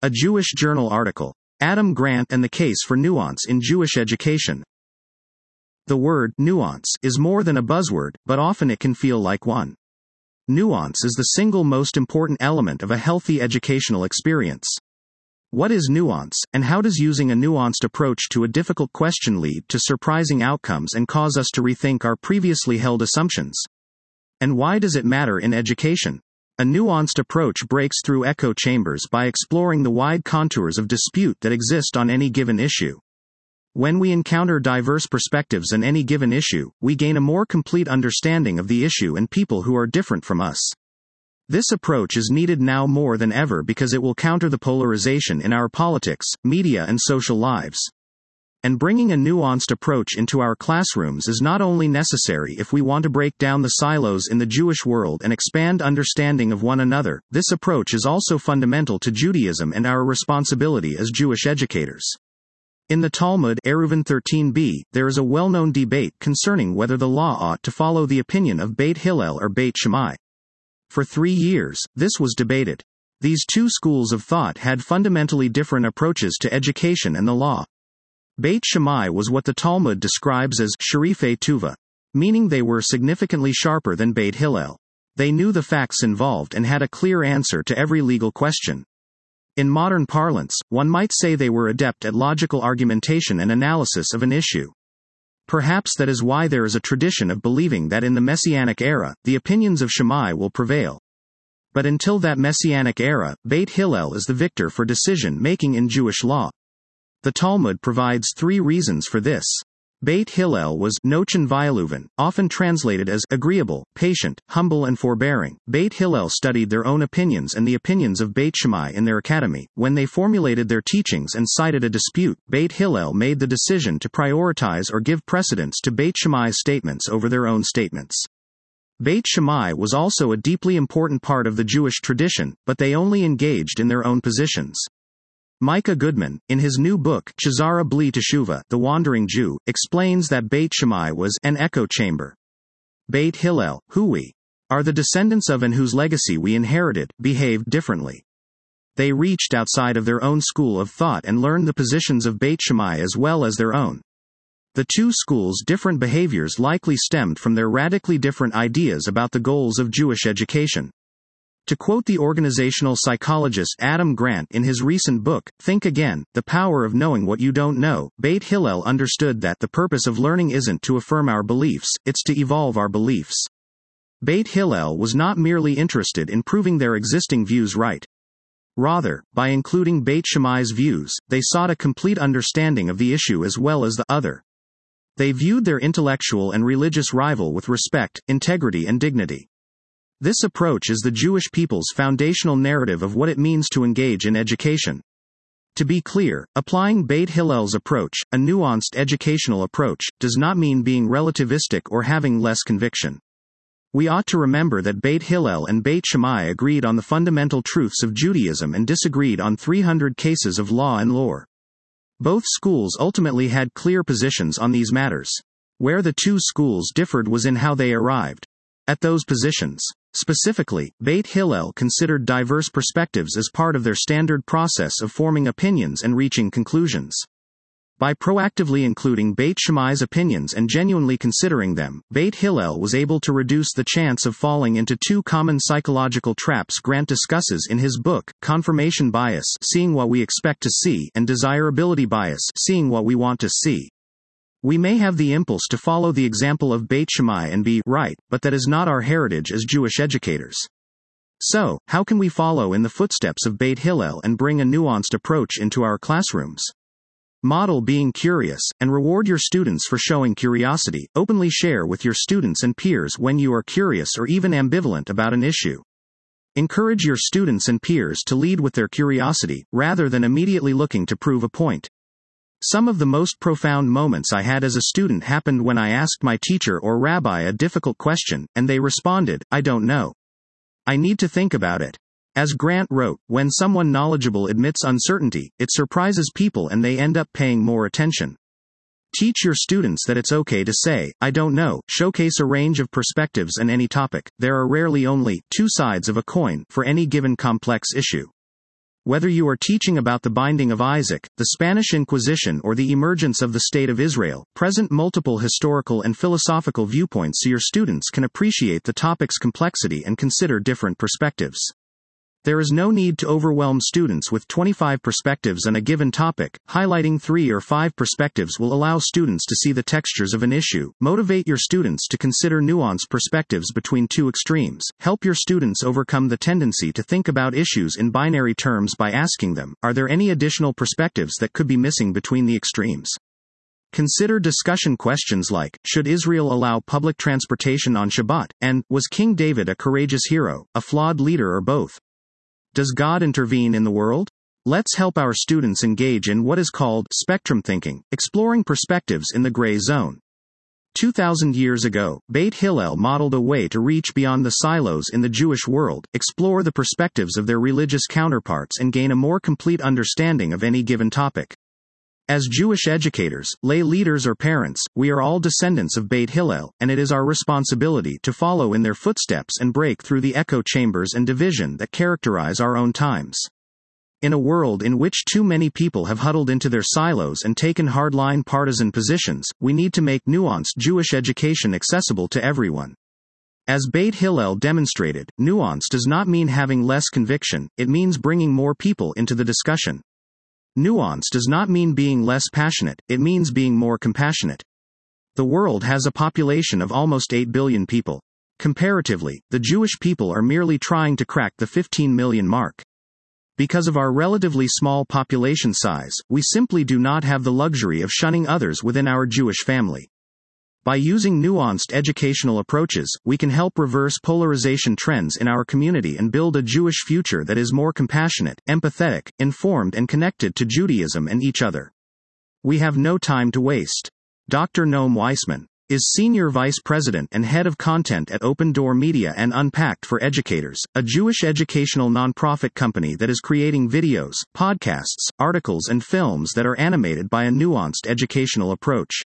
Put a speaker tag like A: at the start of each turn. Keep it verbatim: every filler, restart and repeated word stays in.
A: A Jewish Journal article. Adam Grant and the Case for Nuance in Jewish Education. The word nuance is more than a buzzword, but often it can feel like one. Nuance is the single most important element of a healthy educational experience. What is nuance, and how does using a nuanced approach to a difficult question lead to surprising outcomes and cause us to rethink our previously held assumptions? And why does it matter in education? A nuanced approach breaks through echo chambers by exploring the wide contours of dispute that exist on any given issue. When we encounter diverse perspectives on any given issue, we gain a more complete understanding of the issue and people who are different from us. This approach is needed now more than ever because it will counter the polarization in our politics, media, and social lives. And bringing a nuanced approach into our classrooms is not only necessary if we want to break down the silos in the Jewish world and expand understanding of one another, this approach is also fundamental to Judaism and our responsibility as Jewish educators. In the Talmud, Eruvin thirteen b, there is a well-known debate concerning whether the law ought to follow the opinion of Beit Hillel or Beit Shammai. For three years, this was debated. These two schools of thought had fundamentally different approaches to education and the law. Beit Shammai was what the Talmud describes as Sharifei Tuva, meaning they were significantly sharper than Beit Hillel. They knew the facts involved and had a clear answer to every legal question. In modern parlance, one might say they were adept at logical argumentation and analysis of an issue. Perhaps that is why there is a tradition of believing that in the Messianic era, the opinions of Shammai will prevail. But until that Messianic era, Beit Hillel is the victor for decision-making in Jewish law. The Talmud provides three reasons for this. Beit Hillel was nochen vayeluvin, often translated as agreeable, patient, humble and forbearing. Beit Hillel studied their own opinions and the opinions of Beit Shammai in their academy. When they formulated their teachings and cited a dispute, Beit Hillel made the decision to prioritize or give precedence to Beit Shammai's statements over their own statements. Beit Shammai was also a deeply important part of the Jewish tradition, but they only engaged in their own positions. Micah Goodman, in his new book, Chazara Bli Teshuva, The Wandering Jew, explains that Beit Shammai was an echo chamber. Beit Hillel, who we are the descendants of and whose legacy we inherited, behaved differently. They reached outside of their own school of thought and learned the positions of Beit Shammai as well as their own. The two schools' different behaviors likely stemmed from their radically different ideas about the goals of Jewish education. To quote the organizational psychologist Adam Grant in his recent book, Think Again, The Power of Knowing What You Don't Know, Beit Hillel understood that the purpose of learning isn't to affirm our beliefs, it's to evolve our beliefs. Beit Hillel was not merely interested in proving their existing views right. Rather, by including Beit Shammai's views, they sought a complete understanding of the issue as well as the other. They viewed their intellectual and religious rival with respect, integrity and dignity. This approach is the Jewish people's foundational narrative of what it means to engage in education. To be clear, applying Beit Hillel's approach, a nuanced educational approach, does not mean being relativistic or having less conviction. We ought to remember that Beit Hillel and Beit Shammai agreed on the fundamental truths of Judaism and disagreed on three hundred cases of law and lore. Both schools ultimately had clear positions on these matters. Where the two schools differed was in how they arrived at those positions. Specifically, Beit Hillel considered diverse perspectives as part of their standard process of forming opinions and reaching conclusions. By proactively including Beit Shammai's opinions and genuinely considering them, Beit Hillel was able to reduce the chance of falling into two common psychological traps Grant discusses in his book, confirmation bias, seeing what we expect to see, and desirability bias, seeing what we want to see. We may have the impulse to follow the example of Beit Shammai and be right, but that is not our heritage as Jewish educators. So, how can we follow in the footsteps of Beit Hillel and bring a nuanced approach into our classrooms? Model being curious, and reward your students for showing curiosity. Openly share with your students and peers when you are curious or even ambivalent about an issue. Encourage your students and peers to lead with their curiosity, rather than immediately looking to prove a point. Some of the most profound moments I had as a student happened when I asked my teacher or rabbi a difficult question, and they responded, "I don't know. I need to think about it." As Grant wrote, when someone knowledgeable admits uncertainty, it surprises people and they end up paying more attention. Teach your students that it's okay to say, "I don't know." Showcase a range of perspectives on any topic. There are rarely only two sides of a coin for any given complex issue. Whether you are teaching about the binding of Isaac, the Spanish Inquisition, or the emergence of the State of Israel, present multiple historical and philosophical viewpoints so your students can appreciate the topic's complexity and consider different perspectives. There is no need to overwhelm students with twenty-five perspectives on a given topic. Highlighting three or five perspectives will allow students to see the textures of an issue, motivate your students to consider nuanced perspectives between two extremes, help your students overcome the tendency to think about issues in binary terms by asking them, are there any additional perspectives that could be missing between the extremes? Consider discussion questions like, should Israel allow public transportation on Shabbat? And, was King David a courageous hero, a flawed leader, or both? Does God intervene in the world? Let's help our students engage in what is called spectrum thinking, exploring perspectives in the gray zone. two thousand years ago, Beit Hillel modeled a way to reach beyond the silos in the Jewish world, explore the perspectives of their religious counterparts, and gain a more complete understanding of any given topic. As Jewish educators, lay leaders, or parents, we are all descendants of Beit Hillel, and it is our responsibility to follow in their footsteps and break through the echo chambers and division that characterize our own times. In a world in which too many people have huddled into their silos and taken hardline partisan positions, we need to make nuanced Jewish education accessible to everyone. As Beit Hillel demonstrated, nuance does not mean having less conviction, it means bringing more people into the discussion. Nuance does not mean being less passionate, it means being more compassionate. The world has a population of almost eight billion people. Comparatively, the Jewish people are merely trying to crack the fifteen million mark. Because of our relatively small population size, we simply do not have the luxury of shunning others within our Jewish family. By using nuanced educational approaches, we can help reverse polarization trends in our community and build a Jewish future that is more compassionate, empathetic, informed, and connected to Judaism and each other. We have no time to waste. Doctor Noam Weissman is Senior Vice President and Head of Content at Open Door Media and Unpacked for Educators, a Jewish educational nonprofit company that is creating videos, podcasts, articles, and films that are animated by a nuanced educational approach.